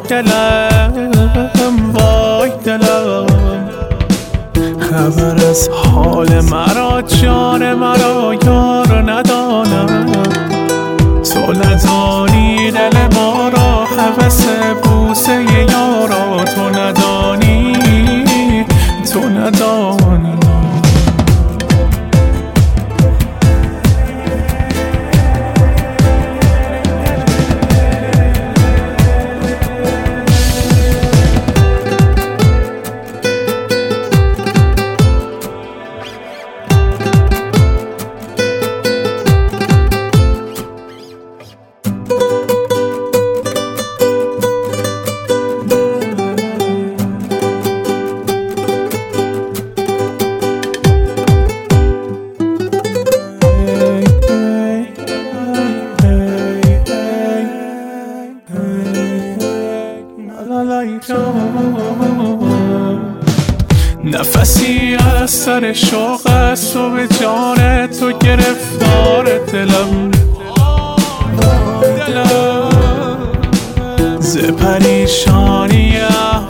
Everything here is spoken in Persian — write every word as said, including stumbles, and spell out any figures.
دلم وای دلم خبر از حال مرا جان مرا یار ندانم تو ندانی دل ما را هوس بوسه یارا تو ندانی تو ندانی نفسی از سر شوق است و به جان تو گرفتار دلم دلم ز پریشانی